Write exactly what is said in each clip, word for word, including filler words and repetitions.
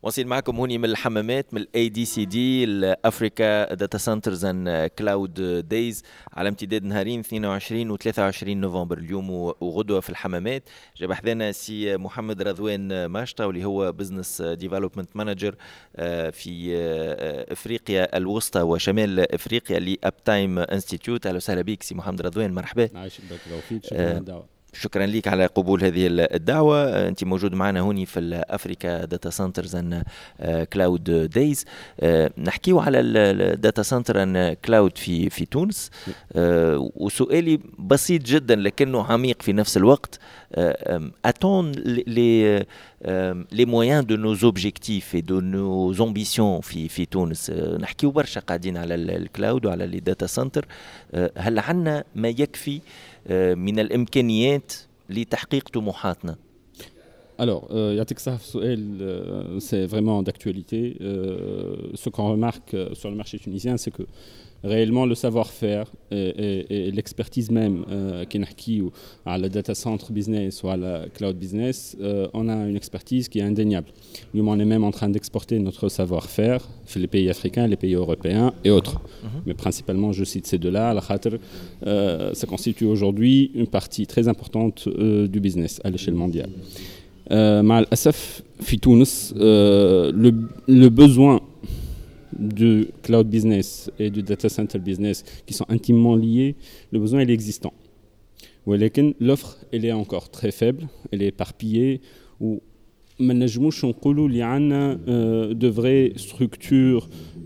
واصل معكم هوني من الحمامات من الاي دي سي دي الافريكا داتا سنترز اند كلاود دايز على امتداد نهارين اثنين وعشرين و ثلاثة وعشرين نوفمبر اليوم وغدوه في الحمامات. جاب حذانا سي محمد رضوان ماشطه واللي هو بزنس ديفلوبمنت مانجر في افريقيا الوسطى وشمال افريقيا لاب تايم انستيتيوت. اهلا وسهلا بك سي محمد رضوان، مرحبا. عايش بك لو فيك. شكرا على الدعوه. شكرا لك على قبول هذه الدعوة. أنت موجود معنا هوني في الأفريكا داتا سنترز أند كلاود دايز. نحكيو على الداتا سنتر أند كلاود في في تونس. وسؤالي بسيط جدا لكنه عميق في نفس الوقت. Attend les les moyens de nos objectifs et de nos ambitions في في تونس. نحكيو برشا قاعدين على الكلاود وعلى الداتا سنتر. هل عندنا ما يكفي من الإمكانيات لتحقيق طموحاتنا؟ Alors, euh, Yatek Saf Soel, euh, c'est vraiment d'actualité. Euh, ce qu'on remarque euh, sur le marché tunisien, c'est que réellement le savoir-faire et, et, et l'expertise même euh, qui est à la data center business ou à la cloud business, euh, on a une expertise qui est indéniable. Nous, on est même en train d'exporter notre savoir-faire dans les pays africains, les pays européens et autres. Mm-hmm. Mais principalement, je cite ces deux-là. La khater, euh, ça constitue aujourd'hui une partie très importante euh, du business à l'échelle mondiale. مع الأسف في تونس le, le besoin de cloud business et de data center business qui sont intimement liés, le besoin il est existant. ولكن l'offre elle est encore très faible, elle est éparpillée ou ما نجموش نقولوا اللي عندنا de vraies structures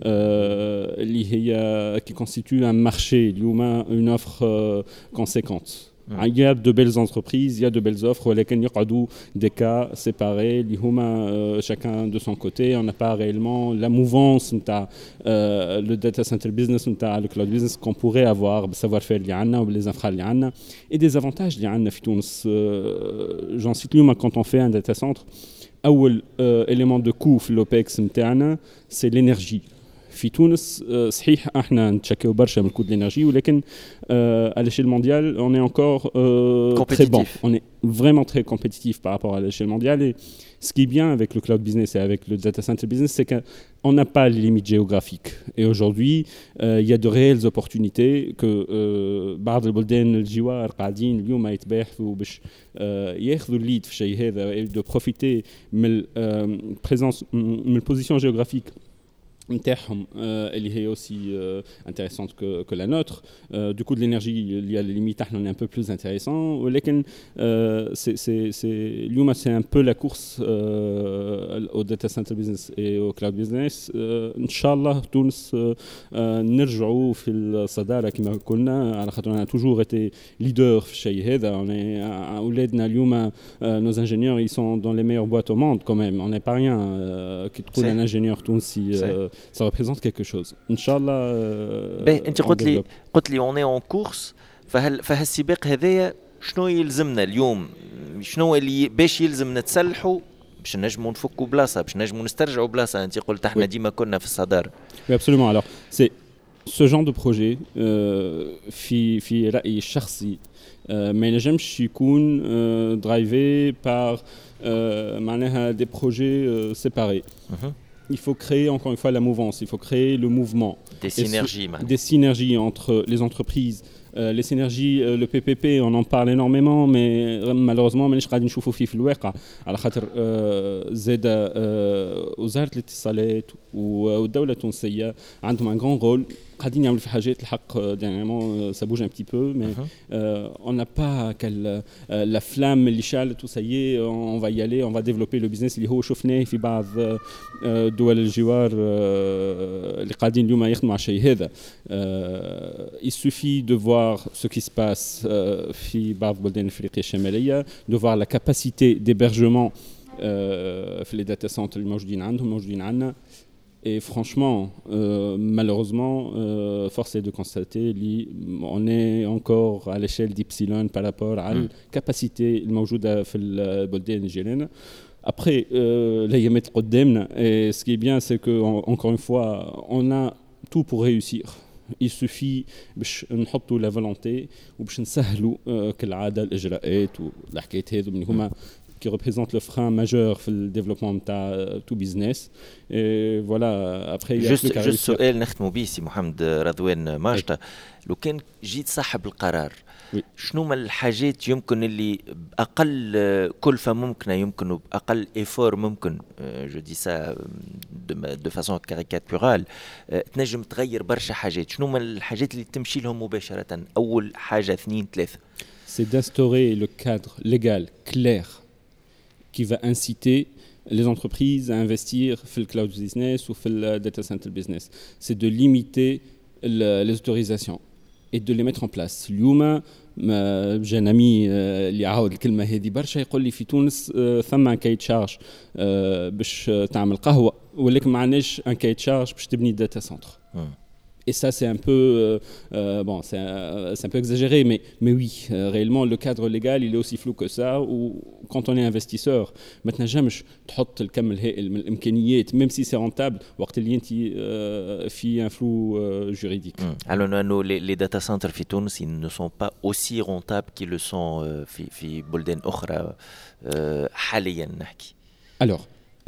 اللي هي qui constituent un marché اليوم une offre conséquente. Il y a de belles entreprises, il y a de belles offres, lesquelles il y a des cas séparés, euh, chacun de son côté. On n'a pas réellement la mouvance, euh, le data center business, le cloud business qu'on pourrait avoir, le savoir-faire ou les infra et des avantages. Euh, j'en cite lui, quand on fait un data center, un euh, élément de coût, l'OPEX, c'est l'énergie. في تونس صحيح احنا نتشكاو برشا من الكود الانرجي ولكن à l'échelle mondiale on est encore euh, très bon, on est vraiment très compétitif par rapport à l'échelle mondiale. Et ce qui est bien avec le cloud business et avec le data center business, c'est qu'on n'a pas les limites géographiques. Et aujourd'hui euh, il y a de réelles opportunités que بعض البلدان الجوار قاعدين اليوم يتباحثوا باش ياخذوا الليد في الشيء هذا et de profiter من présence من position géographique نتاعهم اللي هي aussi euh, intéressante que, que la nôtre. Euh, du coup de l'énergie il y a les limites, on est un peu plus intéressant ولكن euh, c'est c'est c'est اليوم c'est un peu la course euh, au data center business et au cloud business. euh, ان شاء الله تونس euh, نرجعوا في الصداره كما قلنا على خاطر on a toujours été leader في الشيء هذا. on est اولادنا اليوم nos ingénieurs ils sont dans les meilleures boîtes au monde quand même. on n'est pas rien كي تقول un ingénieur تونسي ça représente quelque chose. Inch'Allah. Ben, انت قلت لي قلت لي on est en course. فهل فهالسباق هذايا شنو يلزمنا اليوم؟ شنو اللي باش يلزم نتسلحوا باش نجموا نفكوا بلاصه باش نجموا نسترجعوا بلاصه؟ انت قلت احنا ديما كنا في الصداره. Oui, absolument. Alors, c'est ce genre de projet في في رأيي الشخصي ما ينجمش يكون drivé par معناها des projets séparés. Il faut créer encore une fois la mouvance, il faut créer le mouvement. Des synergies. Ce, des synergies entre les entreprises. Euh, les synergies, euh, le P P P, on en parle énormément, mais euh, malheureusement, مانيش قاعدين نشوفوا فيه في الواقع على خاطر زاد وزارة الاتصالات والدولة التونسية عندهم un grand rôle. قاعدين يعملوا في حاجات الحق dernièrement ça bouge un petit peu mais uh-huh. euh, on n'a pas quelle, euh, la flamme اللي شعلت و ça y est on va y aller, on va développer le business اللي هو شفناه في بعض دول الجوار اللي قاعدين اليوم يخدموا على الشيء هذا. il suffit de voir ce qui se passe في بعض البلدان الافريقيه الشماليه, de voir la capacité d'hébergement في les data centers اللي موجودين عندهم موجودين عندنا. Et franchement, euh, malheureusement, euh, force est de constater qu'on est encore à l'échelle d'Ypsilon par rapport à la capacité الموجودة في البلدان الجيران. Après, euh, là, il y a mettre قدامنا. Et ce qui est bien, c'est que encore une fois, on a tout pour réussir. Il suffit باش نحطوا la volonté وباش نسهلوا كالعادة الإجراءات والحكايات هذو من هما qui représente le frein majeur dans le développement de tout business. Et voilà, après il y a juste juste سؤال نختموا به سي محمد رضوان ماشطة. لو كان جيت صاحب القرار oui. شنو من الحاجات يمكن اللي بأقل كلفة ممكنة يمكن بأقل إفور ممكن جو دي سا دو فاسون كاريكاتورال تنجم تغير برشا حاجات. شنو من الحاجات اللي تمشي لهم مباشرة؟ أول حاجة اثنين ثلاثة. C'est d'instaurer le cadre légal clair qui va inciter les entreprises à investir dans le cloud business ou dans le data center business. C'est de limiter le, les autorisations et de les mettre en place. اليوم j'ai un ami اللي عاود الكلمة هذه برشا يقول لي في تونس ثم un cahier de charge باش تعمل قهوة ولكن ما عندناش un cahier de charge باش تبني data center. Et ça, c'est un peu, euh, euh, bon, c'est un, c'est un peu exagéré, mais, mais oui, euh, réellement, le cadre légal, il est aussi flou que ça. Ou quand on est investisseur, maintenant, jamais je تحط الكم الهائل من الإمكانيات, même si c'est rentable, وقت اللي أنت في un flou euh, juridique. Alors, nous, les, les data centers في تونس, ils ne sont pas aussi rentables qu'ils le sont euh, في في بلدان أخرى euh, حاليا نحكي. Alors.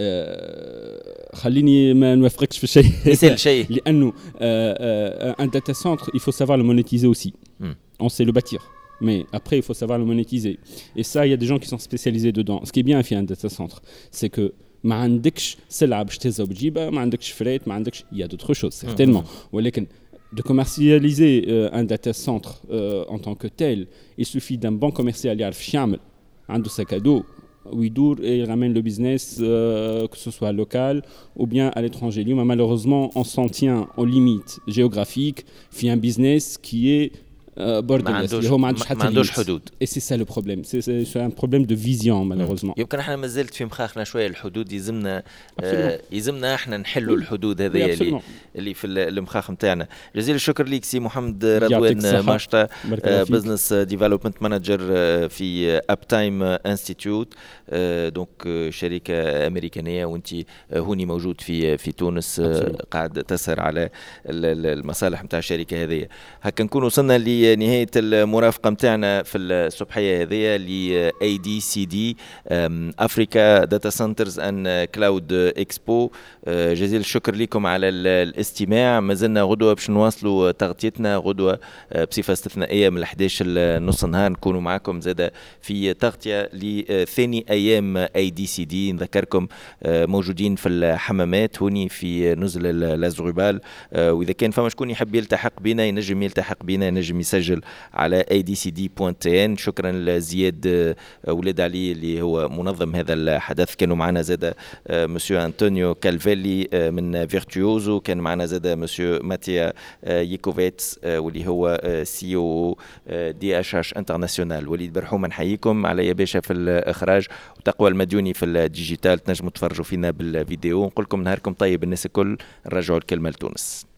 خليني ما نوافقكش في الشيء مثال شيء لانه un data center il faut savoir le monétiser aussi. hmm. On sait le bâtir mais après il faut savoir le monétiser et ça il y a des gens qui sont spécialisés dedans. Ce qui est bien في un data center c'est que ما عندكش سلعه باش تهزها وتجيبها, ما عندكش فريت, ما عندكش il y a d'autres choses certainement hmm. ولكن de commercialiser euh, un data center euh, en tant que tel, il suffit d'un bon commercial يعرف يعمل عنده sac à dos où il dure et il ramène le business, euh, que ce soit local ou bien à l'étranger. Mais malheureusement, on s'en tient aux limites géographiques, il y a un business qui est borderless. Et c'est ça le problème. C'est, c'est, c'est un problème de vision malheureusement. يمكن احنا ما زلت في مخاخنا شويه الحدود يلزمنا آه يلزمنا احنا نحلوا الحدود هذه اللي اللي في المخاخ نتاعنا. جزيل الشكر ليك سي محمد رضوان ماشطة, بزنس ديفلوبمنت مانجر في اب تايم انستيتيوت, دونك شركه امريكانيه وانت هوني موجود في في تونس, قاعد تسهر على المصالح نتاع الشركه هذه. هكا نكون وصلنا ل نهاية المرافقة متاعنا في الصبحية هذه ل إيه دي سي دي أفريكا داتا سنترز أند كلاود إكسبو. جزيل الشكر لكم على الاستماع. ما زلنا غدوة باش نواصلوا تغطيتنا غدوة بصفة استثنائية من الحداش نص النهار نكونوا معكم زادة في تغطية لثاني أيام إيه دي سي دي. نذكركم موجودين في الحمامات هوني في نزل لازغوبال, وإذا كان فما شكون يحب يلتحق بنا ينجم يلتحق بنا ينجم يسجل على إيه دي سي دي دوت إن. شكرا لزياد ولاد علي اللي هو منظم هذا الحدث. كانوا معنا زاد مسيو أنطونيو كالفيلي من فيرتوزو, كان معنا زاد مسيو ماتيا ييكوفيتس واللي هو سي او دي اش اش انترناسيونال. وليد برحومه نحييكم على يا باشا في الاخراج, وتقوى المديوني في الديجيتال. تنجموا تفرجوا فينا بالفيديو. نقول لكم نهاركم طيب الناس الكل. نرجعوا الكلمه لتونس.